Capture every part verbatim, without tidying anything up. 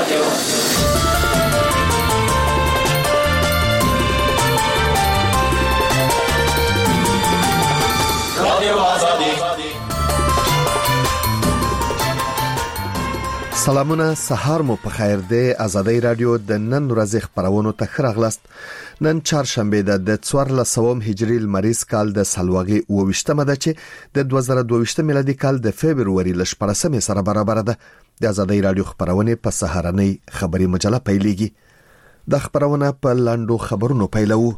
سلامونه، سهار مو په خیر دی. آزادۍ رادیو د نن ورځې خبرونو ته ښه راغلاست. نن چهارشنبه ده د څوارلس سوه هجري لمریز کال د سلواغي اوویشتمه ده چې د دوه زره دوه ویشت میلادي کال د فبروري ل شپږمې سره برابر ده. د آزادۍ رادیو خبرونه په سهارنۍ خبري مجله پیلېږي. د خبرونه په لاندو خبرونو پیلوو.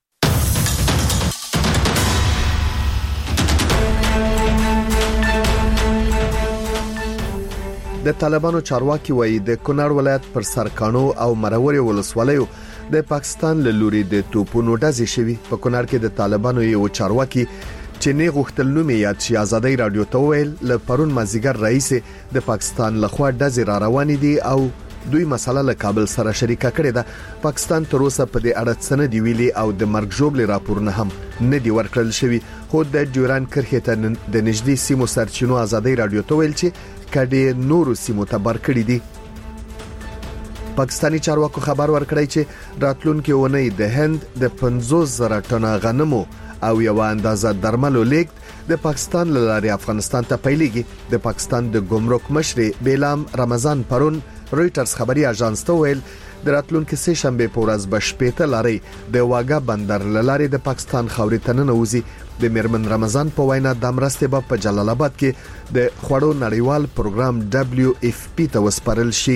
د طالبانو چارواکي وایي د کونړ ولایت پر سرکانو او مروري ولسوالیو د پاکستان له لوري د توپونو ډزې شوي. په کونړ کې د طالبانو یو چارواکي چې نه غوښتل نوم یاد شي آزادۍ رادیو ته ویل ل پرون مازیګر رئیس د پاکستان لخوا ډزې را روان دي او دوی مسله له کابل سره شریکه کړې ده. پاکستان تر اوسه په دې اړه څه نه دی ویلي او د مرګ ژوبلې راپورونه هم نه دی ورکړل شوی. خو د ډیوران کرښې ته د نږدې سیمو سرچینو آزادۍ رادیو ته ویل چې کډې نورو سیمو ته بار کړې دي. پاکستانی چارواکو خبر ورکړی چې راتلونکي ونی د هند د پنځوس زره ټنه غنمو او یو اندازه درملو لیږد د پاکستان له لارې افغانستان ته پیلېږي. د پاکستان د ګمرک مشر بیلام رمضان پرون رويټرز خبري اژانس ته ویل د راتلونکي سه شنبه په ورځ به شپېته لارې د واګا بندر لارې د پاکستان خاورې ته ننوځي. د میرمن رمضان په وینا د مرستې به په جلال آباد کې د خوړو نړیوال پروګرام دبليو اف پی ته وسپارل شي.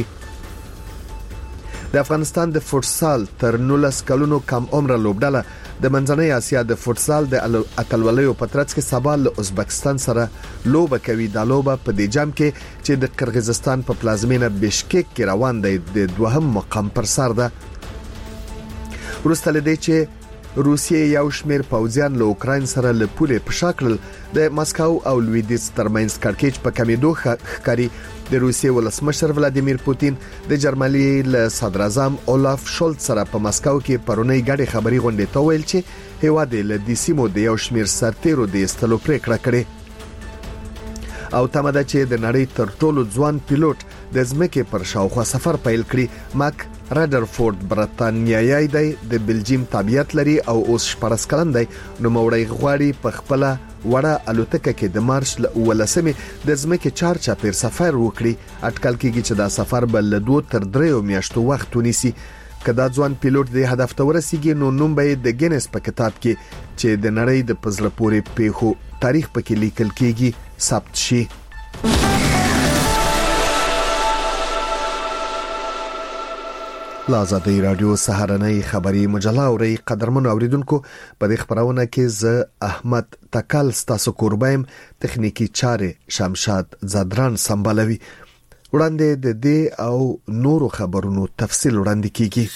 د افغانستان د فوتسال تر نولس کلونو کم عمر لوبډله د منځنۍ اسیا د فوتسال د اتلولیو په ترڅ کې سبا له ازبکستان سره لوبه کوي. د لوبه په دې جام کې چې د قرغیزستان په پلازمینه بشکک کې روان دی د دوهم مقام پر سر ده. وروسته لدې چې روسیې یو شمېر پوځیان له اوکراین سره له پولې په شاکل د ماسکو او لویدیز ترمنځ کړکېچ په کمیدو ښکاري. د روسیې ولسمشر ولادیمیر پوتین د جرمني له صدر اعظم اولاف شولټ سره په ماسکو کې پرونی غړي خبري غونډه ته ویل چې هیواد له دې سیمو د یو شمېر سرتیرو د استلو پریکړه کړې او تمه ده چې د نړۍ تر ټولو ځوان پیلوټ د ځمکې پر شاوخوا سفر پیل کړي. ماک رادرفورد برتانیایی دی، د بلجیم تابعیت لري او اوس شپږ کلن دی. نو موړی غواړي په خپل وړه الوتکه کې د مارچ ل ولسمې د ځمکې چار چاپیر سفر وکړي. اټکل کېږي چې دا سفر به له دوه تر درې میاشتو وخت ونیسي. کدا ځوان پیلوټ د هدف ته ورسیږي نو نوم به د ګینس په کتاب کې چې د نړۍ د پزله پورې پیښو تاریخ پکې لیکل کېږي ثبت شي. آزادۍ رادیو سهارنۍ خبري مجله اوري. قدرمن اوریدونکو په دې خبرونه کې ز احمد تکل ستاسو قربایم، تخنیکی چارې شمشاد زادران سمبالوي. وړاندې د دې او نورو خبرونو تفصیل وړاندې کیږي.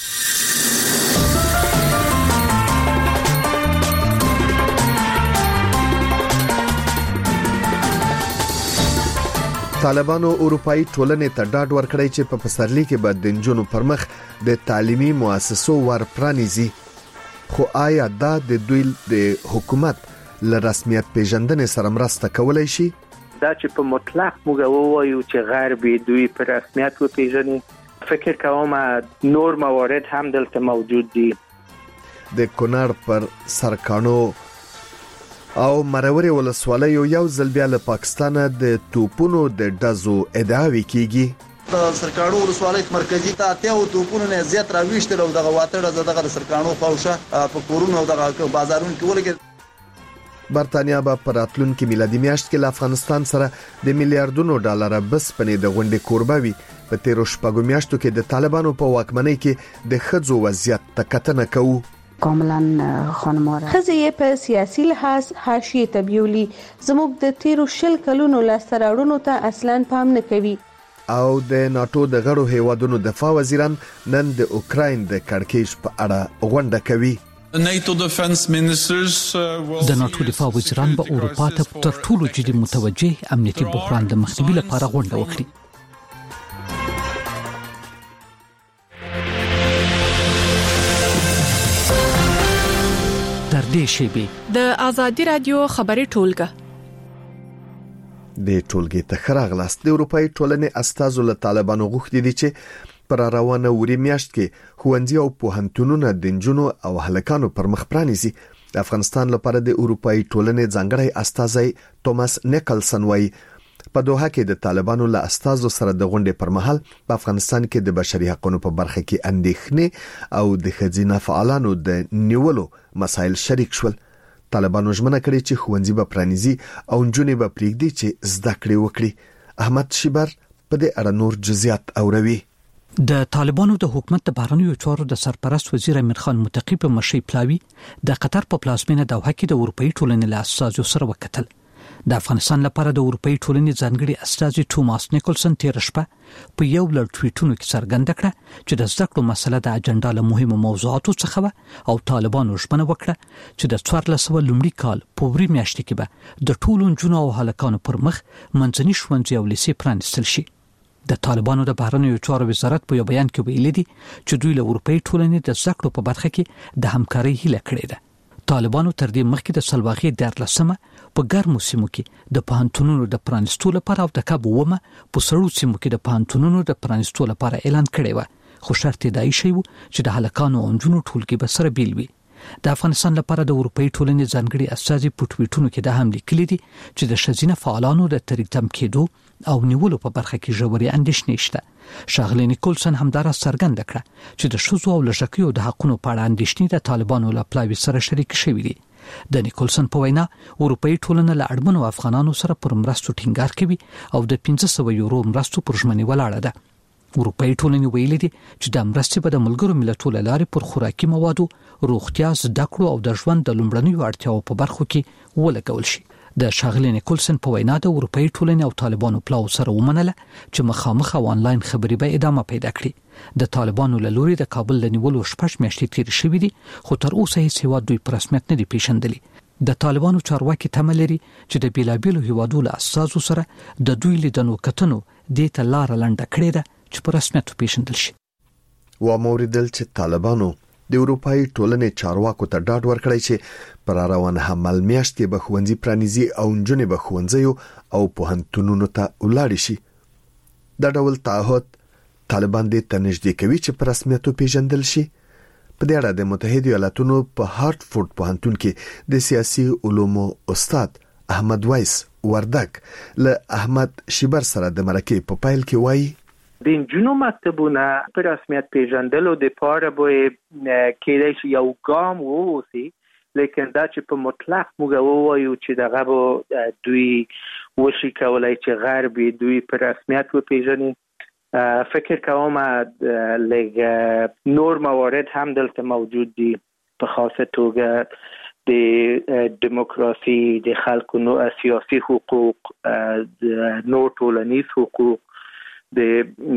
طالبانو اروپאי ټولنې ته ډاډ ورکړی چې په پسرلي کې به د نجونو پر مخ د تعلیمي مؤسسو ور پرانیزي. خو آیا دا د دوی د حکومت له رسمیت پیژندنې سره مرسته کولای شي؟ دا چې په مطلق موږ ووایو چې غربي دوی په رسمیت وپیژني، فکر کوم نور موارد هم دلته موجود دي. د کونړ پر سرکانو او مروري ولسوالیو یو ځل بیا له پاکستان د توپونو د ډزو ادعاوې کیږي. د سرکانو ولسوالۍ مرکزی ته اتیا توپونو نه زیات راويشتل او دغه واټړه دغه سرکانو خوښه په کورونو او دغه بازارونو کې ولګي. برتانیا به پر راتلونکي میلادي میاشت کې له افغانستان سره د میلیارډونو ډالر بس پنې د غونډې کوربوي. په تیرو شپږو میاشتو کې د طالبانو په واکمنۍ کې د ښځو وضعیت ته کتنه کوو. کاملا خانماره خزه په سیاسي لحاظ حاشیه تبیولي زموږ د تیرو شل کلونو لاستراړونو ته اصلاً پام نه کوي. او د ناتو د غړو هیوادونو دفاع وزیران نن د اوکراین د کړکېچ په اړه غونډه کوي. د ناتو دفاع وزیران به اروپا ته تر ټولو جدي متوجه امنیتي بحران د مخنیوي لپاره غونډه وکړي. تر دې شیبې د آزادۍ رادیو خبري ټولګه د ټولګې ته خراغلاست. د اروپאי ټولنې استازو له طالبانو غوښتي دي چې پر روانه وری میاشت کې ښوونځي او پوهنتونونه د نجونو او هلکانو پر مخ پرانیزي. د افغانستان لپاره د اروپאי ټولنې ځانګړی استازی توماس نیکلسن وایي په دوحه کې د طالبانو له استازو سره د غونډې پر مهال په افغانستان کې د بشري حقوقو په برخه کې اندېښنې او د ښځینه فعالانو د نیولو مسایل شریک شول. طالبانو ژمنه کړې چې ښوونځي به پرانیزي او نجونې به پریږدي چې زده کړې وکړي. احمد شیبر په دې اړه نور جزئیات اوروي. د طالبانو د حکومت د بهرنیو چارو د سرپرست وزیر امیر خان متقی په مشرۍ پلاوی د قطر په پلازمینه دوحه کې د اروپאי ټولنې له استازو سره وکتل. د افغانستان لپاره د اروپאי ټولنې ځانګړي استازي توماس نیکلسن تیر شپه په یو لړ ټویټونو کې څرګنده کړه چې د زده کړو مسله د اجنډا له مهمو موضوعاتو څخه او طالبانو ژمنه وکړه چې د څوارلس سوه لومړي کال په وری میاشت کې به د ټولو نجونو او هلکانو پر مخ منځني ښوونځي او لیسې پرانیستل شي. د طالبانو د بهرنیو چارو وزارت په یو بیان کې ویلي دي چې دوی له اروپאי ټولنې د زده کړو په برخه کې د همکارۍ هیله کړې ده. طالبانو تر دې مخکې د سلواغې دیارلسمه په ګرمو سیمو کې د پوهنتونونو د پرانیستو لپاره او د کب ومه په سړو سیمو کې د پوهنتونونو د پرانیستو لپاره اعلان کړی و، خو شرط یې دا شی و چې د هلکانو او نجونو ټولګي به سره بیل وي. د افغانستان لپاره د اروپאי ټولنې ځانګړي استازي په ټویټونو کې دا هم لیکلي دي چې د ښځینه فعالانو د تریتم کېدو او نیولو په برخه کې ژورې اندېښنې شته. ښاغلی نیکلسن همدارا څرګنده کړه چې د ښځو او لږکیو د حقونو په اړه اندېښنې د طالبانو له پلاوي سره شریک شوي دي. د نیکلسن په وینا اروپאי ټولنه له اړمنو افغانانو سره پر مرستو ټینګار کوي او د پنځه سوه یورو مرستو پر ژمنې ولاړه ده. اروپאי ټولنې ویلي دي چې د مرستې به د ملګرو ملتونو لارې پر خوراکي موادو، روغتیا، زده کړو او د ژوند د لومړنیو اړتیاو په برخو کې ولګول شي. د ښاغلي نیکلسن په وینا د اروپאי ټولنې او طالبانو پلاو سره ومنله چې مخامخ او آنلاین خبرې به ادامه پیدا کړي. د طالبانو له لوري د کابل له نیولو شپږ میاشتې تېرې شوې دي، خو تر اوسه هیڅ هیواد دوی په رسمیت نه دي پیژندلي. د طالبانو چارواکي تمه لري چې د بیلابیلو هیوادو له اساسو سره د دوی لیدنو کتنو دې ته لار لنډه کړې ده چې په رسمیت پیژندل شي. و موریدل چې طالبانو د اروپאי ټولنې چارواکو ته ډاډ ورکړی چې پر روانه حمل میاشت کې به ښوونځي پرانیزي او نجونې به ښوونځیو او پوهنتونونو ته ولاړې شي. دا ډول تعهد طالبان دې ته نږدې کوي چې په رسمیت پیژندل شي. په دې اړه د متحده ایالاتونو په هارټفورد پوهنتون کې د سیاسي علومو استاد احمد وایس وردک له احمد شیبر سره د مرکې په پایل کې وایي د نجونو مکتبونه په رسمیت پیژندلو د پاره به کېدای شي یو ګام ووسی، لیکن دا چې په مطلق موږ ووایو چې دغه به دوی وشي کولای چې غرب دوی په رسمیت وپیژني. فکر کوم لږ نور موارد هم دلته موجود دي، په خاصه توګه د دیموکراسي، د خلکو نو سیاسي حقوق، د نور ټولنیز حقوق، د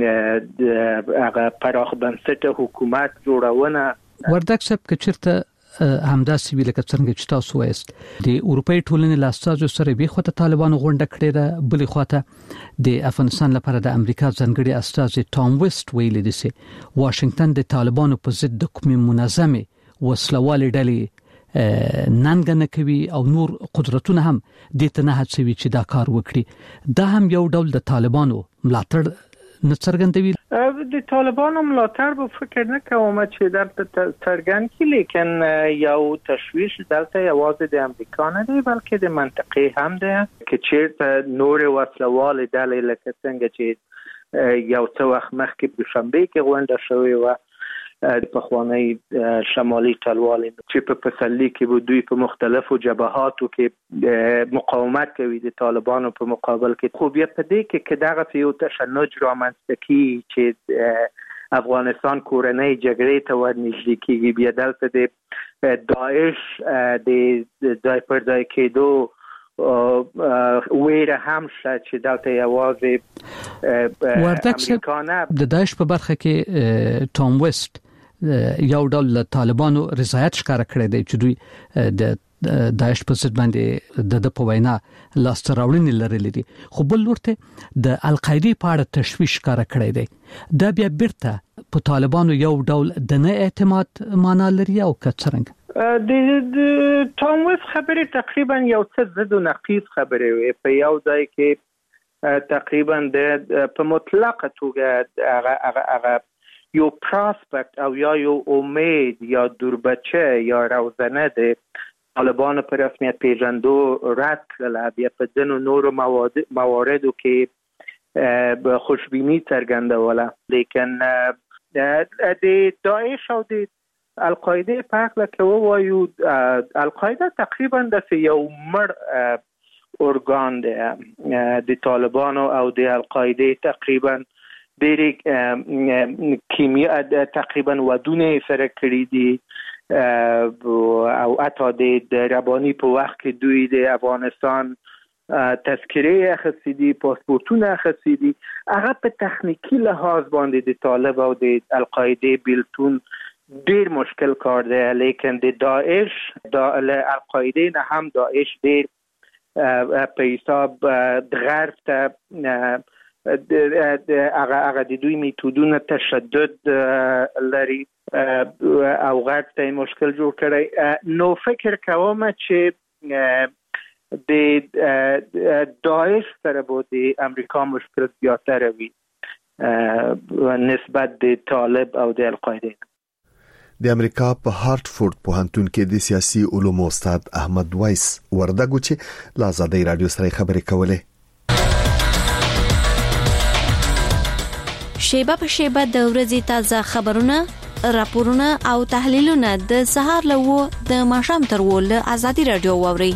هغه پراخ بنسټه حکومت جوړونه. وردک صاحب که چیرته همدا سیویل که څنګه چې تاسو وایست د اروپאי ټولنې له استازو سره به خو ته طالبانو غونډه کړې ده، بلې خواته د افغانستان لپاره د امریکا ځانګړي استازي ټام ویسټ ویلي دي چې واشنگټن د طالبانو په ضد د کومې منظمې وسلوالې ډلې ننګ نه کوي او نور قدرتونه هم د ته نه هڅوي چې دا کار وکړي. دا هم یو ډول د طالبانو ملاتړ نه څرګندوي. د طالبانو ملاتړ به فکر نه کوم چې درته څرګند کی، لیکن یو تشویش دلته یوازې د امریکا نه دی بلکې د منطقې هم دی چې چیرته نور وسلوال ډلې لکه څنګه چې یو څه وخت مخکې په شنبه کې غونډه شوې و د پخوانی شمالي ټلوالې چې په پسرلي کې به دوی په مختلفو جبهاتو کې مقاومت کوي د طالبانو په مقابل کې. خو بیا په دې کې که دغه یو تشنج رامنځته کیږي چې افغانستان کورنۍ جګړې ته ورنږدې کیږي، بیا دلته د داعش د ځای پر ځای کېدو ویره هم شته چې دلته یوازې امریکانه د داعش په برخه کې ټام ویسټ یو ډول طالبانو رضایت ښکاره کړی دی چې دوی د داعش په ضد باندې د د په وینا لاسته راوړنې لرلې دي، خو بل ورته د القاعده په اړه تشویش ښکاره کړی دی. دا بیا بیرته په طالبانو یو ډول د نه اعتماد معنا لري او که څرنګه د ټام ویسټ خبرې تقریبا یو څه ضد او نقیض خبرې وي. په یو ځای کې تقریبا د په مطلق توګه هغه هغه یو پراسپکت او یا یو امید یا دوربچه یا روزنه د طالبانو په رسمیت پیژندو رد کړل. بیا په ځینو نورو مواردو کې خوشبینی څرګندوله، لیکن د داعش او د القاعده په حق کې ووایو القاعده تقریبا د یو مړ ارګان دی د طالبانو او د القاعده تقریبا ډېر کیمیا تقریبا ودونه سره کړی دي او اته د ربانی په وخت کې دوی د افغانستان تذکره اخیستی دي، پاسپورتونه اخیستی دي. هغه په تخنیکی لحاظ باندې د طالب او د القاعده بیلتون ډیر مشکل کار دی، لیکن د داعش د القاعده نه هم داعش ډیر په حساب د غرب ته هغه هغه د دوی میتودونه تشدد لري او غرب ته مشکل جوړ کړی. نو فکر کوم چې د داعش سره به د امریکا مشکل زیاتر وي نسبت د طالب او د القاعده. د امریکا په هارټفورد پوهنتون کې د سیاسي علومو استاد احمد وایس وردګو چې له آزادۍ رادیو سره خبرې کولې. شیبه په شیبه د ورځې تازه خبرونه، راپورونه او تحلیلونه د سهار له و د ماښام تر و له آزادۍ رادیو واوري.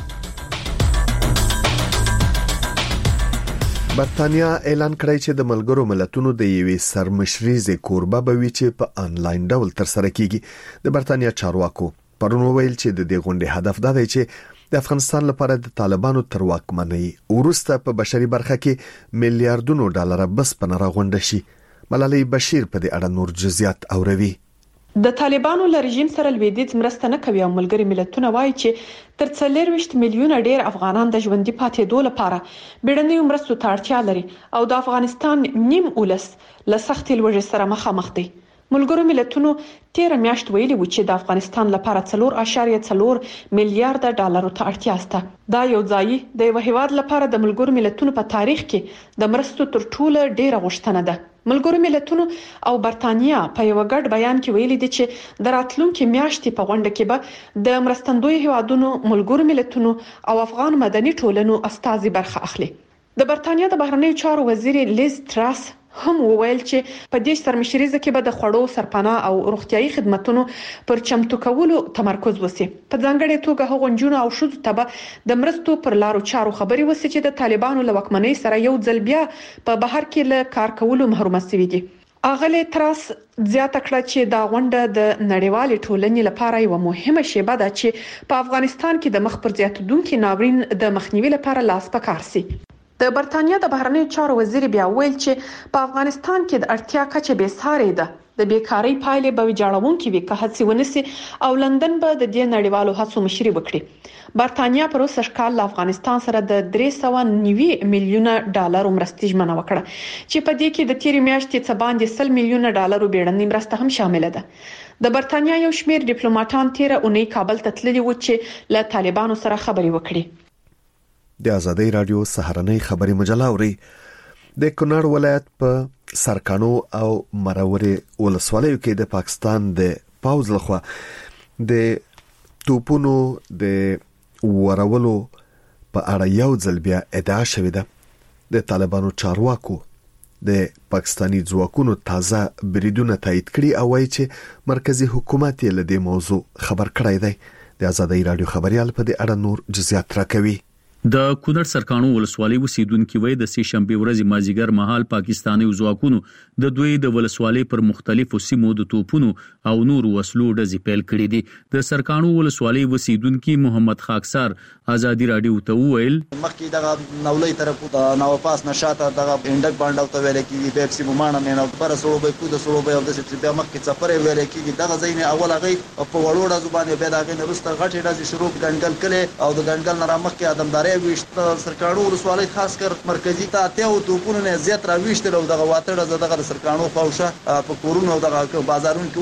برتانیا اعلان کړی چې د ملګرو ملتونو د یوې سرمشریزې کوربه به وي چې په انلاین ډول تر سره کیږي. د برتانیا چارواکو پرون ویل چې د دې غونډې هدف دا دی چې د افغانستان لپاره د طالبانو تر واکمنۍ وروسته په بشري برخه کې میلیارډونو ډالر بس پناه غونډه شي. ملالۍ بشیر په دې اړه نور جزئیات اوروي. د طالبانو له رژیم سره لویدیځ مرسته نه کوي او ملګري ملتونه وایي چې تر څلور ویشت میلیونه ډیر افغانان د ژوندۍ پاتېدو لپاره بیړنۍ مرستو ته اړتیا لري او د افغانستان نیم اولس له سختې لوږې سره مخامخ دي. ملګرو ملتونو تیر میاشت ویلي و چې د افغانستان لپاره څلور اشاریه څلور میلیارډ ډالر ته اړتیا شته. دا یو ځای د یو هیواد لپاره د ملګرو ملتونو په تاریخ کې د مرستو تر ټولو ډیره غوښتنه ده. ملګرو ملتونو او برتانیا په یو ګډ بیان کې ویلي دي چې د راتلونکو میاشتې په غونډه کې به د مرستندوی هیوادونو، ملګرو ملتونو او افغان مدني ټولنو استازي برخه اخلي. د برتانیا د بهرنیو چارو وزیر لیز تراس هم وویل چې په دې سرمشریزه کې به د خوړو، سرپناه او روغتيایي خدماتو پر چمتو کولو تمرکز وسی. په ځانګړي توګه هغو نجونو او ښځو ته به د مرستو پر لارو چارو خبري وسی چې د طالبانو له واکمنۍ سره یو ځل بیا په بهر کې له کار کولو محروم شوي دي. اغلی تراس زیاته کړه چې دا غونډه د نړیوال ټولنې لپاره یو مهمه شیبه ده چې په افغانستان کې د مخ پر زیاتېدونکو ناورین د مخنیوي لپاره لاس پکار سي. د برتانیا د بهرنیو چارو وزیر بیا ویل چې په افغانستان کې د اړتیا کچه به ساري ده. د بیکاری پایلې به ویجاړونکې وي که هڅې ونسي او لندن به د دې نړیوالو هڅو مشري وکړي. برتانیا پر اوسه کال له افغانستان سره د درې سوه نوي میلیونه ډالر مرستې ژمنه وکړه چې په دې کې د تیر میاشتې څخه باندې سل میلیونه ډالر بیړنۍ مرسته هم شامل ده. د برتانیا یو شمېر ډیپلوماټان تیر اونۍ کابل ته تللي و چې له طالبانو سره خبري وکړي. د آزادۍ رادیو سهارنۍ خبري مجله اوري. د کونړ ولایت په سرکانو او مرورې ولسوالیو کې د پاکستان د پاوز لخوا د توپونو د ورولو په اړه یو ځل بیا ادعا شوې ده. د طالبانو چارواکو د پاکستانی ځواکونو تازه بریدونه تایید کړي او وايي چې مرکزی حکومت یې له دې موضوع خبر کړی دی. د آزادۍ رادیو خبريال په دې اړه نور جزئیات راکوي. د کونړ سرکانو ولسوالۍ اوسیدونکو وای د سه شنبه ورځې مازیګر مهال پاکستاني ځواکونو د دوی د ولسوالۍ پر مختلفو سیمو د توپونو او نور وسلو ډزې پیل کړې دي. د سرکانو ولسوالۍ اوسیدونکو محمد خاکسار آزادۍ رادیو ته وویل مخکې دغه نولې طرف د نوپاس نشاته دغه انډک باندې ته ویل کېږي پیپسي بمانه نه نو پر سړو به کو د سړو به د څه بیا مخکې څپره ویل کېږي دغه ځین اول هغه په وړوډه زبانه به دغه نه رسته غټه ډزې شروع ګنګل کړي او د ګنګل نه مخکې ادمداري وشت سرکانو ولسوالۍ خاص کر مرکزی ته اتیا او توپونه نه زیات راويشتل او دغه واتړه دغه سرکانو خوښه په کورونو دغه بازارونو کې ولګي.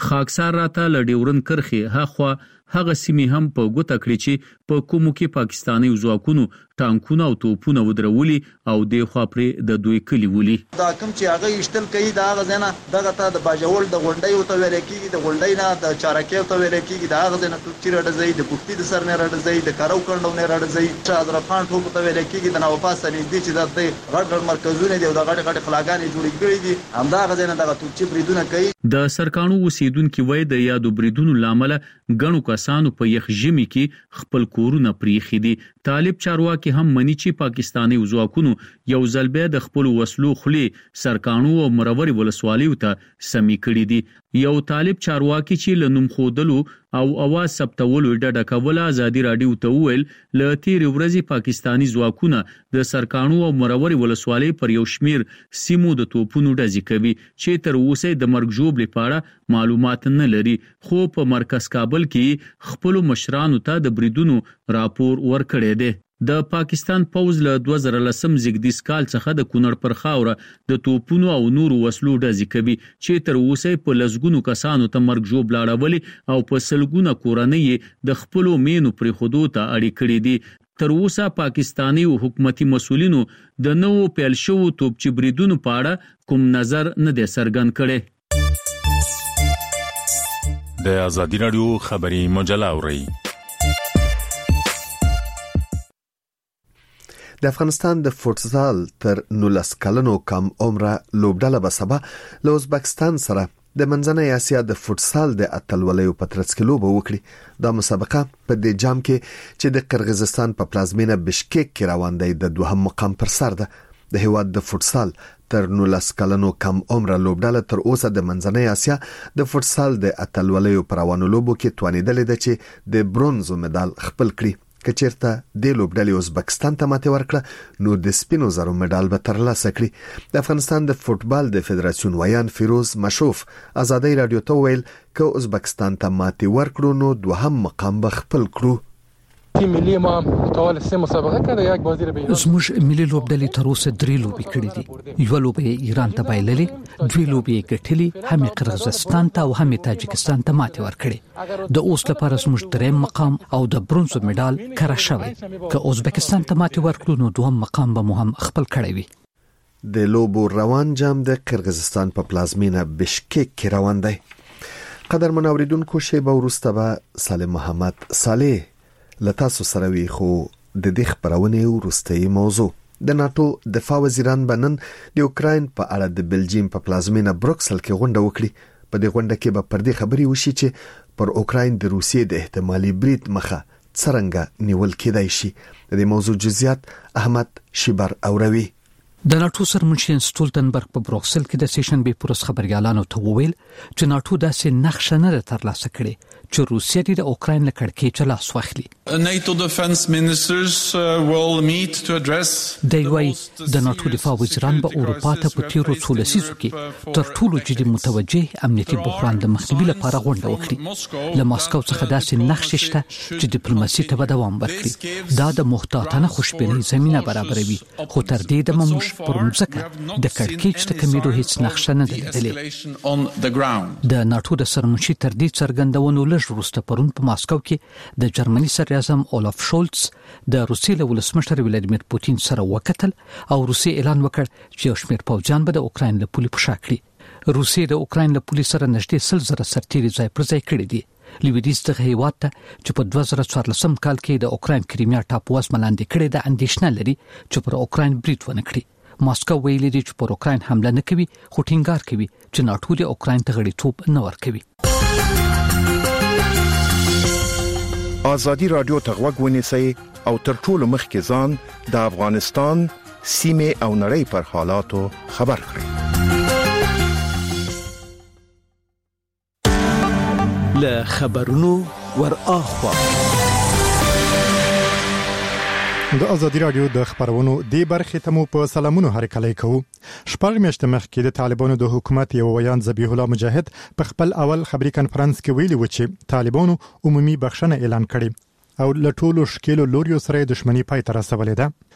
خاکسار راته ل ډیورن کرخه هاخوا هغه سیمې هم په ګوته کړې چې په کومو کې پاکستاني ځواکونو ټانکونه او توپونه ودرولي او د خوا پرې د دوی کلی ولي. دا کوم چې هغه اشتل کوي دا غزنه دغه ته د باجوړ د غونډۍ او ته ویل کېږي د غونډۍ نه د چارکې او ته ویل کېږي دا غزنه چې راځي د کوفتي د سر نه راځي د کارو کندو نه راځي چې حضرتخان ټوپ ته ویل کېږي د نوپاس نږدې چې د غړ غړ مرکزونه دي او د غړ غړ خلاګانې جوړې کړې دي همدا غزنه دغه توپ بریدونه کوي. د سرکانو اوسیدونکو وای د یادو بریدونو لامل غنو کسانو په یخ ژمي کې خپل کورونه پریخي دي. طالب چارواکي هم مني چې پاکستاني ځواکونو یو ځل بیا د خپل وسلو خلی سرکانو او مروري ولسوالیو ته سمي کړی دي. یو طالب چارواکي چې لنوم خودلو او اواز ثبتولو ډډه کوله ازادي رادیو ته ویل ل تیر ورځې پاکستاني ځواکونه د سرکانو او مروري ولسوالۍ پر یو شمیر سیمو د توپونو ډزې کوي چې تر اوسه د مرګ جوړ لپاره معلومات نه لري. خو په مرکز کابل کې خپل مشرانو ته د بریدونو راپور ورکړی دی. د پاکستان پوز له دوه زره لسم زیږدیز کال څخه د کونړ پر خاوره د توپونو او نورو وسلو ډزې کوي چې تر اوسه په لسګونو کسانو ته مرګ جوړ لاړولي او په سلګونه کورنۍ د خپل مینو پر خودو ته اړې کړې دي. تر اوسه پاکستاني او حکومتي مسولینو د نوو پیل شو توپچی بریدونو په اړه کوم نظر نه دی څرګند کړي. د ازادي رادیو خبري مجله اوري. د افغانستان د فوتسال تر نولس کلنو کم عمره لوبډله به سبا له ازبکستان سره د منځنۍ اسیا د فوتسال د اتلولیو په ترڅ کې لوبه وکړي. دا مسابقه په دې جام کې چې د قرغیزستان په پلازمینه بشکیک کې روان دی د دوهم مقام پر سر ده. د هیواد د فوتسال تر نولس کلنو کم عمره لوبډله تر اوسه د منځنۍ اسیا د فوتسال د اتلولیو پر روانو لوبو کې توانیدلې ده چې د برونزو مډال خپل کړي. کچیرته د لوبډلې ازبکستان ته ماته ورکړه نو د سپینو زرو مډال به ترلاسه کړي. د افغانستان د فوتبال د فدراسیون ویان فیروز مشوف ازادي رادیو ته ویل ک ازبکستان ته ماته ورکړو نو دوهم مقام به خپل کړو. تیم ملی ما طوال سه مسابقه کړه یک بازی به زموږ ملي لوبډلې تر اوسه درې لوبې کړې دي. یو لوبه ایران ته بایللې، دوی لوبې ګټلې، هم قرغیزستان ته او هم تاجکستان ته ماته ورکړې. د اوس لپاره زموږ دریم مقام او د برونزو مډال کرا شوی. که ازبکستان ته ماته ورکړو نو دوهم مقام به مو هم خپل کړی وي. د لوبو روان جام د قرغیزستان په پلازمینه بشکیک کې روان دی. قدر منوریدونکو شیبه ورسته به سالم محمد صالح لتاسو سره وی خو د دې خبرونه ورستۍ موضوع. د ناتو دفاع وزیران بنن د اوکراین په اړه د بلجیم په پلازمینه بروکسل کې غونډه وکړي. په دې غونډه کې به پر دې خبري وشي چې پر اوکراین د روسیې د احتمالي برید مخه څرنګه نیول کېدای شي. د دې موضوع جزئیات احمد شیبر اوروي. د ناتو سرمنشي ستولتنبرګ په بروکسل کې د سیشن به پرس خبريالانو ته وویل چې ناتو داسې نقشه نه ترلاسه کړي چې روسیه د اوکراین له کړکۍ چلاس واخلي. NATO defense ministers uh, will meet to address د وای د ناتو دفاع وزیران په اروپا ته په تیرو څو لسیزو کې تر ټولو جدي متوجه امنیتي بحران د مخنیوي لپاره غونډه وکړي. له ماسکو څخه داسې نقشه شته چې ډیپلوماسي ته دوام ورکړي. دا د محتاطانه خوشبینۍ زمينه برابروي، خو تر دې د موږ پر مځکه د کړکېچ د کمیدو هیڅ نقشه نه لیدلې. د ناتو د سرمنشي تر دې څرګندونو لږ وروسته پرون په ماسکو کې د جرمني صدر اعظم اولاف شولټس د روسیې له ولسمشر ولادیمیر پوتین سره وکتل او روسیې اعلان وکړ چې یو شمېر پوځیان به د اوکراین له پولې په شا کړي. روسیې د اوکراین له پولې سره نږدې سل زره سرتیري ځای پر ځای کړي دي. لویدیز دغه هیواد ته چې په دوه زره څوارلسم کال کې د اوکراین کریمیا ټاپوواز ملاندې کړي د اندېښنه لري چې پر اوکراین برید ونه کړي. ماسکو ویلي دی چې پر اوکراین حمله نه کوي، خو ټینګار کوي چې ناتو د اوکراین ته غړیتوب نه ورکوي. ازادي رادیو ته غوږ ونیسئ او تر ټولو مخکې ځان د افغانستان سیمه او نړۍ پر حالاتو خبر کړئ. له خبرونو ور اخوا د ازادي رادیو د خبرونو د برخې ته مو په سلامونو هرکلی کوو. شپږ میاشتې مخکې د طالبانو د حکومت یو ویان ذبیح الله مجاهد په خپل اول خبري کانفرنس کې ویلي و چې طالبانو عمومي بخښنه اعلان کړې او له ټولو شکلو لوريو سره دښمنی پای ته رسولې ده.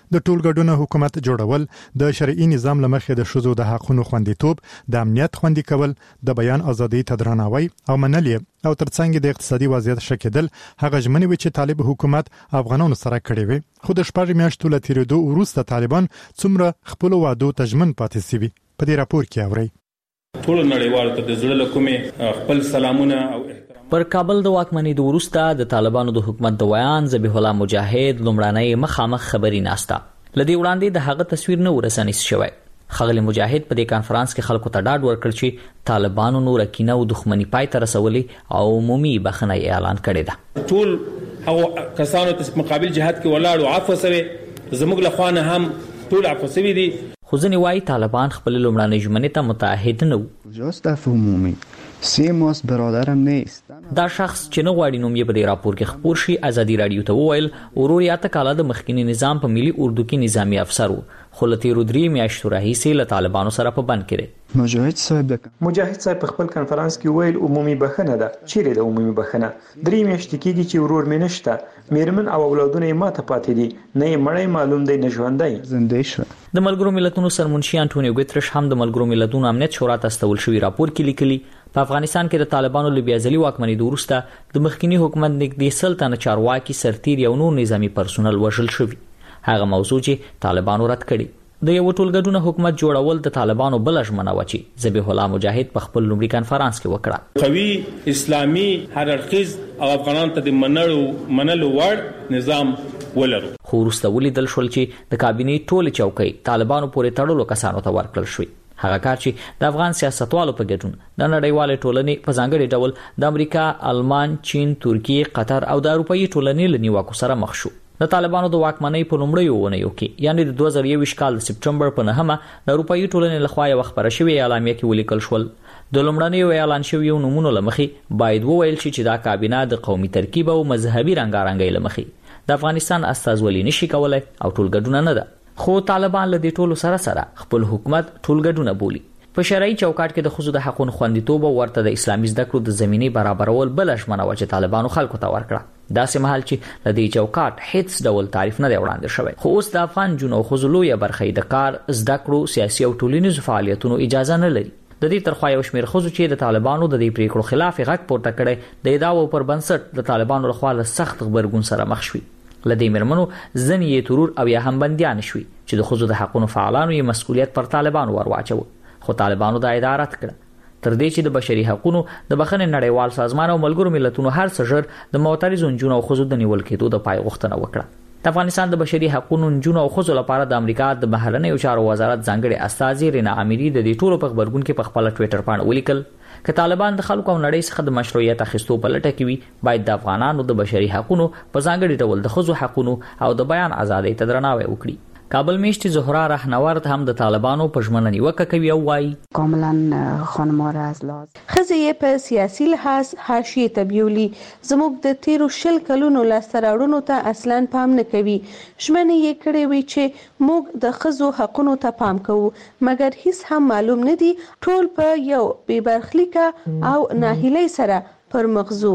د ټولګډون حکومت جوړول، د شرعي نظام لمخې د شذو د حقونو خوندیتوب، د امنیت خوندي کول، د بیان ازادي ته درناوی او منل او ترڅنګ د اقتصادي وضعیت ښه کېدل هغه ژمنې وي چې طالب حکومت افغانانو سره کړې وي. خو د شپږ میاشتو له تیریدو وروسته طالبان څومره خپل وعدو ته ژمن پاتې شوي په دې راپور کې اورئ. ټول نړیوالو ته د زړه له کومې خپل سلامونه او پر کابل د واکمنۍ د وروسته د طالبانو د حکومت د ویان ذبیح الله مجاهد لومړنۍ مخامخ خبري ناسته لدی وړاندې د هغه تصویر نه ورسنیس شوی. خغلی مجاهد په دې کانفرنس کې خلکو ته ډاډ ورکړ چې طالبانو نور کینه او دښمنی پای ته رسولې او عمومي بخنه اعلان کړی ده. ټول هغه کسانو ته مقابل جهاد کې ولاړ او عفو سره زموږ له خوانه هم ټول عفو سوي دي. خو ځینې وایي طالبان خپل لومړنۍ ژمنې ته متعهد نه وو. کجاست عفو عمومی؟ سه ماست برادرم نیست. دا شخص چې نه غواړي نوم یې په دې راپور کې خپور شي ازادي رادیو ته وویل ورور یې اته کاله د مخکینی نظام په ملي اردو کې نظامی افسر وو، خو له تیرو درې میاشتو راهیسې له طالبانو سره په بند کې دی. مجاهد صاحب مجاهد صاحب په خپل کانفرنس کې ویل عمومي بخنه ده. چیرې د عمومي بخنه؟ درې میاشتې کېږي چې ورور مې نشته، میرمن او اولادونه یې ماته پاتې دي، نه یې مړی معلوم دی نه ژوندی. زنده شو. د ملګرو ملتونو سرمنشي انټونیو ګوترش هم د ملګرو ملتونو امنیت شورا ته استول شوی راپور کې لیکلي په افغانستان کې د طالبانو له بیازلي واکمنۍ د وروسته د مخکینی حکومت نږدې سل تنه چارواکي، سرتیر او نور نظامی پرسونل وژل شوي. هغه موضوع چې طالبانو رد کړي. د یو ټولګډون حکومت جوړول د طالبانو بل ژمنه و چې ذبیح الله مجاهد په خپل لومړي کانفرنس کې وکړه. قوي اسلامي هر اړخیز او افغانانو ته د منلو منلو وړ نظام ولرو. خو وروسته ولیدل شول چې د کابینې ټولې چوکۍ طالبانو پورې تړلو کسانو ته ورکړل شوې. هغه کار چې د افغان سیاستوالو په ګډون د نړیوالې ټولنې په ځانګړي ډول د امریکا، آلمان، چین، ترکیه، قطر او د اروپאי ټولنې له نیوکو سره مخ شو. د طالبانو د واکمنۍ په لومړیو اونیو کې یعنی د دوه زره یوویشت کال د سپټمبر په نهمه د اروپאי ټولنې لخوا یو خبره شوې اعلامیه کې ولیکل شول د لومړنیو اعلان شویو نمونو لمخې باید وویل شي چې دا کابینه د قومي ترکیب او مذهبي رنګارنګۍ لمخې د افغانستان استازولي نشي کولای او ټولګډونه نه ده. خو طالبان له دې ټولو سره سره خپل حکومت ټولګډونه بولي. په شرعي چوکاټ کې د خصوصي د حقوقو خوندیتوب او ورته د اسلامي زده کړو د زمینې برابرول بل ژمنه و چې طالبانو خلکو ته ورکړه. داسې مهال چې د دې چوکاټ هیڅ ډول تعریف نه دی وړاندې شوی. خو اوس د افغان جنو خزلو یا برخې د کار، زده کړو، سیاسي او ټولنیزو فعالیتونو اجازه نه لري. د دې ترخوا یو شمېر ښځو چې د طالبانو د دې پریکړو خلاف غږ پورته کړی د ادعاو پر بنسټ د طالبانو لخوا له سخت غبرګون سره مخ شوي. له دې مرمنو ځینې یې ترور او یا هم بندیان شوي چې د ښځو د حقوقو فعالانو یې مسؤلیت پر طالبانو ور واچو. خو طالبانو دا ادعا رد کړه تر دې چې د بشري حقوقو د بخښنې نړیوال سازمان او ملګرو ملتونو هر څه ژر د معترضو نجونو او ښځو د نیول کېدو د پای غوښتنه وکړه. د افغانستان د بشري حقوقو نجونو او ښځو لپاره د امریکا د بهرنیو چارو وزارت ځانګړي استازي رینا اميري د دې ټولو په خبرګون کې په خپل ټوئیټر باندې ولیکل چې طالبان د خلکو او نړۍ څخه د مشروعیت اخیستو په لټه کې وي، باید د افغانانو د بشري حقوقو په ځانګړي ډول د ښځو حقوقو او د بیان ازادۍ ته درناوی وکړي. کابل میشتي زهرا رهنورد هم د طالبانو په ژمنه نیوکه کوي او وایي کاملا خانماره از لاز خزې په سیاسي لحاظ حاشیه ته بیولي، زموږ د تیرو شل کلونو لاسته راوړنو ته اصلا پام نه کوي. ژمنې یې کړې وي چې موږ د ښځو حقونو ته پام کوو، مګر هیڅ هم معلوم نه دي. ټول په یو بې برخلیکه او ناهیلۍ سره پر مغزو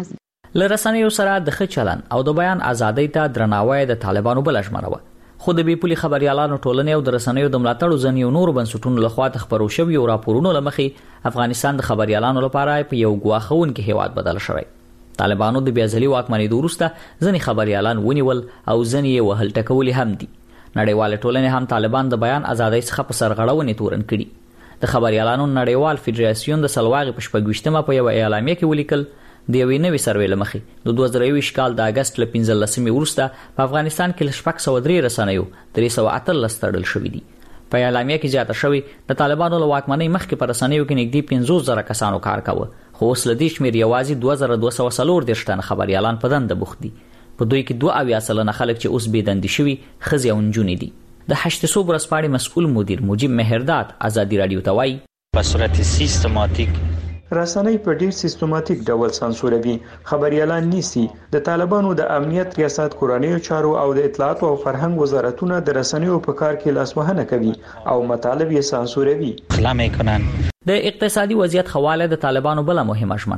له رسنیو سره د ښه چلن او د بیان ازادۍ ته درناوی د طالبانو بل ژمنه وه. خو د بې پولي خبريالانو ټولنې او د رسنیو د ملاتړو ځینې نورو بنسټونو لخوا د خبرو شویو راپورونو لمخې افغانستان د خبريالانو لپاره په یو ګواښونکي هیواد بدل شوی. طالبانو د بیازلي واکمنۍ د وروسته ځینې خبريالان ونیول او ځینې یې وهل ټکولي هم دي. نړیوال ټولنې هم طالبان د بیان ازادۍ څخه په سرغړونې تورن کړي. د خبريالانو نړیوال فدراسیون د سلواغې په شپږویشتمه په یو اعلامیه کې ولیکل د یوې نوې سروې له مخې د دوه زره یوویشت کال د اګست له پنځلسمې وروسته په افغانستان کې له شپږ سوه درې رسنیو درې سوه اتلس تړل شوي دي. په اعلامیه کې زیاته شوې د طالبانو له واکمنۍ مخکې په رسنیو کې نږدې پنځوس زره کسانو کار کاوه، خو اوس له دې شمېر یوازې دوه زره دوه سوه څلور دېرش تنه خبریالان په دنده بوخت دي. په دوی کې دوه اویا سلنه خلک چې اوس بې دندې شوي ښځې او نجونې دي. د هشت صوب ورځپاڼې مسؤل مدیر مجیب مهرداد ازادي رادیو ته وایي په صورت سیستماتیک رسنۍ په ډیر سیستماتیک ډول سانسوروي، خبريالان نیسي. د طالبانو د امنیت ریاست، کورنیو چارو او د اطلاعات او فرهنګ وزارتونه د رسنیو په کار کې لاسوهنه کوي او مطالب یې سانسوروي. خلا میکنن. د اقتصادي وضعیت حواله د طالبانو بل مهمه ژمنه و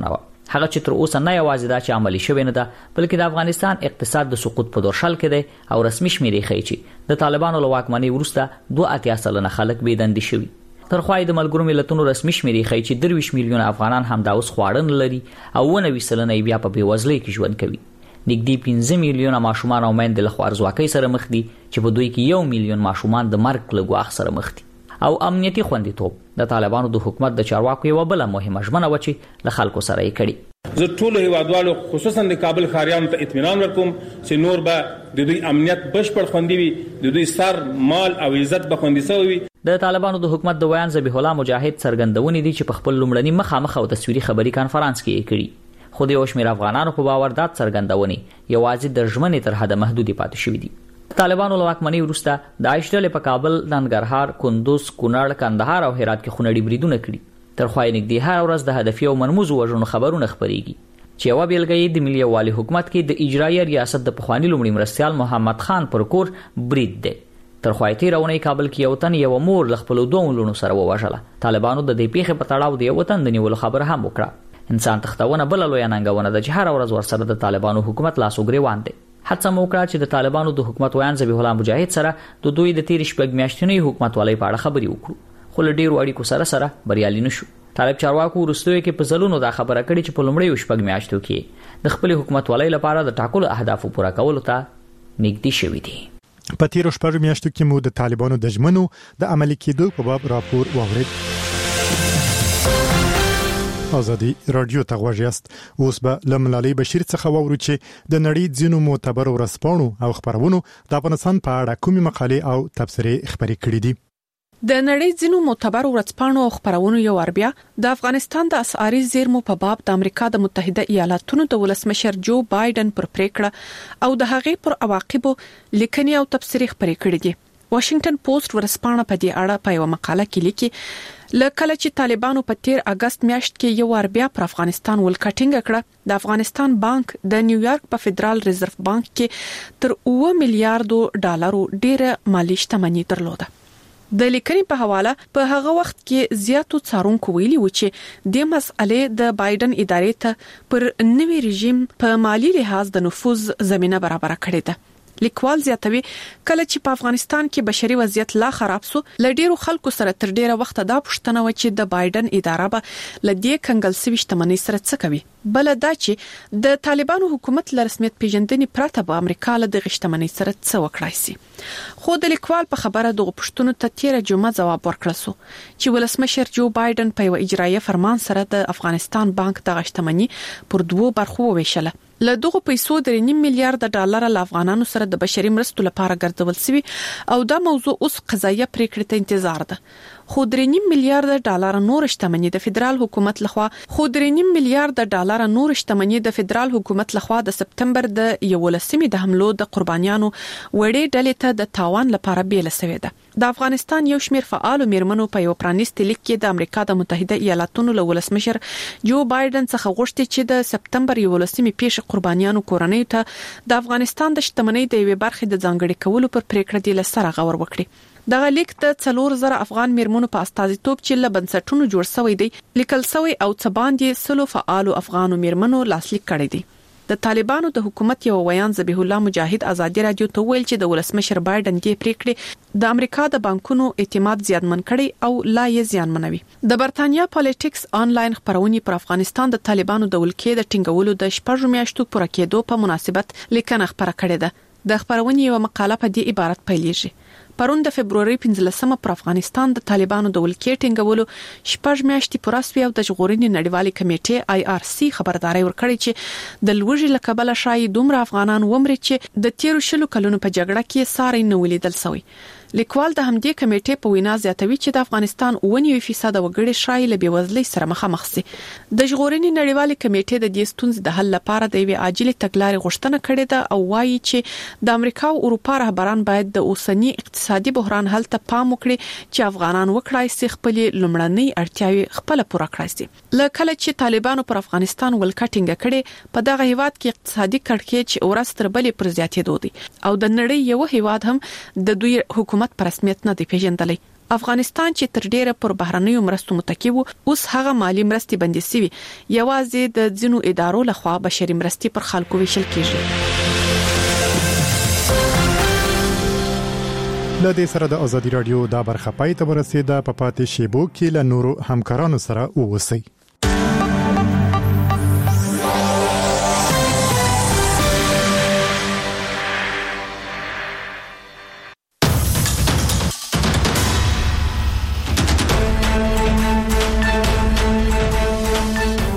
هغه چې تر اوسه نه یوازې دا چې عملی شوی نه ده بلکې د افغانستان اقتصاد د سقوط په دورشل کې دی او رسمي شمیرې ښیي چې د طالبانو له واکمنۍ وروسته دوه اتیا سلنه خلک بېدندې شوي. تر خوا د ملګرو ملتونو رسمي شمیرې ښیي چې درویشت میلیونه افغانان هم دا اوس خواړه نه لري او اووه نوي سلنه یې بیا په بېوزلۍ کې ژوند کوي. نږدې پنځه میلیونه ماشومان او میندې له خوارځواکۍ سره مخ دي چې په دوی کې یو میلیون ماشومان د مرګ له ګواښ سره مخ دي. او امنیتي خوندیتوب د طالبانو د حکومت د چارواکو یوه بله مهمه ژمنه وه چې له خلکو سره یې کړي. زه ټولو هیوادوالو خصوصا د کابل ښاریانو ته اطمینان ورکوم چې نور به د دوی امنیت بشپړ خوندي وي، د دوی سر مال او عزت به خوندي شوی وي. د طالبانو د حکومت د ویان ذبیح الله مجاهد څرګندونې دي چې په خپل لومړني مخامخ او تصویري خبري کانفرانس کې یې کړي. خو د یو شمېر افغانانو په باور دا څرګندونې یوازې د ژمنې تر حده محدودې پاتې شوي دي. طالبانو له واکمنۍ وروسته د داعش ډلې په کابل، ننګرهار، کندوز، کونړ، کندهار او هرات کې خونړي بریدونه کړي. تر خوا یې نږدې هره ورځ د هدفي او مرموزو وژنو خبرونه خپرېږي چې یوه بېلګه یې د ملي یووالي حکومت کې د اجرایي ریاست د پخواني لومړي مرستیال محمد خان پر کور برید دی. تر خوا یې تېره اونۍ کابل کې یو تن یوه مور له خپلو دوو لوڼو سره ووژله. طالبانو د دې پیښې په تړاو د یوه تن د نیولو خبره هم وکړه. انسان تښتونه بله لویه ننګونه ده چې هره ورځ ورسره د طالبانو حکومت لاس و ګرېوان دی. هڅه مو وکړه چې د طالبانو د حکومت ویان ذبیح الله مجاهد سره د دوی د تېرې شپږ میاشتنۍ حکومتولۍ په اړه خبرې وکړو، خو له ډېرو اړیکو سره سره بریالي نه شو. طالب چارواکو وروستیو کې په ځلونو دا خبره کړې چې په لومړیو شپږ میاشتو کې د خپلې حکومتولۍ لپاره د ټاکلو اهدافو پوره کولو ته نږدې شوي دي. په تیرو شپږو میاشتو کې مو د طالبانو د ژمنو د عملي کېدو په باب راپور واورید. آزادي رادیو ته غوږ یاست. اوس به له ملالۍ بشیر څخه واورو چې د نړۍ ځینو معتبرو ورځپاڼو او خپرونو د افغانستان په اړه کومې مقالې او تبصرې خپرې کړې دي. د نړۍ ځینو معتبرو ورځپاڼو او خپرونو یو اربیا د افغانستان د اسعاري زیرمو په باب د امریکا د متحده ایالاتونو د ولسمشر جو بایدن پر پریکړه او د هغې پر عواقبو لیکنې او تبصرې خپرې کړې دي. واشنگټن پوسټ ورځپاڼه په دې اړه په یو مقاله کې لیکي لکه چې طالبانو په تیر اگست میاشت کې یو اربیا پر افغانستان ولکټینګ کړه، د افغانستان بانک د نیویارک په فدرال ریزرو بانک کې تر اووه میلیارډو ډالرو ډېره مالی شتمني درلوده. د لیکنې په حواله په هغه وخت کې زیاتو څارونکو ویلي و چې د مسئلې د بایدن ادارې ته پر نوي رژیم په مالی لحاظ د نفوذ زمينه برابر کړې ده. لیکوال زیاتوي کله چې په افغانستان کې بشري وضعیت لا خراب سو، لډیرو خلکو سره تر ډیره وخت دا پوښتنه و چې د بایدن اداره به لدې کنګل سوي شتمنۍ سره څه کوي. بل دا چې د طالبانو حکومت له رسمیت پیژندنې پرته به امریکا له دغه شتمنۍ سره څه وکړای شي. خو د لیکوال په خبره دغه پوښتنو ته تیره جمعه جواب ورکړل سو چې ولسمشر جو بایدن په یو اجرایي فرمان سره د افغانستان بانک دغه شتمنۍ پر دوو برخو وویشله. له دغه پیسو د نیم میلیارډ ډالر له افغانانو سره د بشري مرستو لپاره ګرځول شوی او دا موضوع اوس قضایه پریکړه ته انتظار ده. خو درې نیم میلیارډ ډالر نور شتمنۍ د فدرال حکومت لخوا خو درې نیم میلیارډ ډالر نور شتمنۍ د فدرال حکومت لخوا د سپتمبر د یولسمې د حملو د قربانیانو وړې ډلې ته د تاوان لپاره بیل شوې ده. د افغانستان یو شمېر فعالو میرمنو په یو پرانیستي لیک کې د امریکا د متحده ایالاتونو له ولسمشر جو بایدن څخه غوښتي چې د سپتمبر یولسمې پیښې قربانیانو کورنۍ ته د افغانستان د شتمنۍ د یوې برخې د ځانګړي کولو پر پریکړه دی لسره غور وکړي. دغه لیک د څلور زره افغان میرمنو په استازیتوب چې له بنسټونو جوړ شوی دی لیکل شوی او څه باندې سلو فعالو افغانو میرمنو لاسلیک کړی دی. د طالبانو د حکومت یو ویان ذبیح الله مجاهد آزادي رادیو ته ویل چې د ولسمشر بایدن دې پریکړې د امریکا د بانکونو اعتماد زیانمن کړي او لا یې زیانمنوي. د برتانیا پالیټکس آنلاین خبرونه پر افغانستان د طالبانو د ولکې د ټینګولو د شپږو میاشتو پوره کېدو په مناسبت لیکنه خبره کړې ده. د خبرونه یو مقاله په دې عبارت پیلېږي: پرون د فبرवरी پنځلسمه پر افغانستان د طالبانو د ولکې ټینګولو شپږ میاشتې پوره شوې او د ژغورنې نړیوالې کمیټې آی آر سی خبرداري ورکړې چې د لوږې له کبله شایي دومره افغانان ومري چې د تیرو شلو کلونو په جګړه کې ساري نه ولیدل شوی. لیکوال د همدې کمیټې په وینا زیاتوي چې د افغانستان اووه نوي فیصد وګړي شایي له بېوزلۍ سره مخامخ شي. د ژغورنې نړیوالې کمیټې د دې ستونزې د حل لپاره د یوې عاجلې تګلارې غوښتنه کړې ده او وایي چې د امریکا او اروپا رهبران باید د اوسنی اقتصادي بحران حل ته پام وکړي چې افغانان وکړای شي خپل لومړنۍ اړتیاوې خپل پوره کړي شي. لکه چې طالبانو پر افغانستان ولکټینګ کړي په دغه هیواد کې اقتصادي کړکېچ ورځ تر بلې پر زیاتېدو دي او د نړۍ یو هیواد هم د دوی حکومت پر رسمیت نه دی پیژندلی. افغانستان چې تر ډیره پر بهرنیو مرستو متکی وو اوس هغه مالی مرستې بندي سوي یوازې د ځینو ادارو لخوا بشري مرستې پر خلکو ویشل کیږي. له دې سره د ازادي رادیو دا برخه پای ته ورسیده. په پاتې شیبو کې له نورو همکارانو سره اوسئ.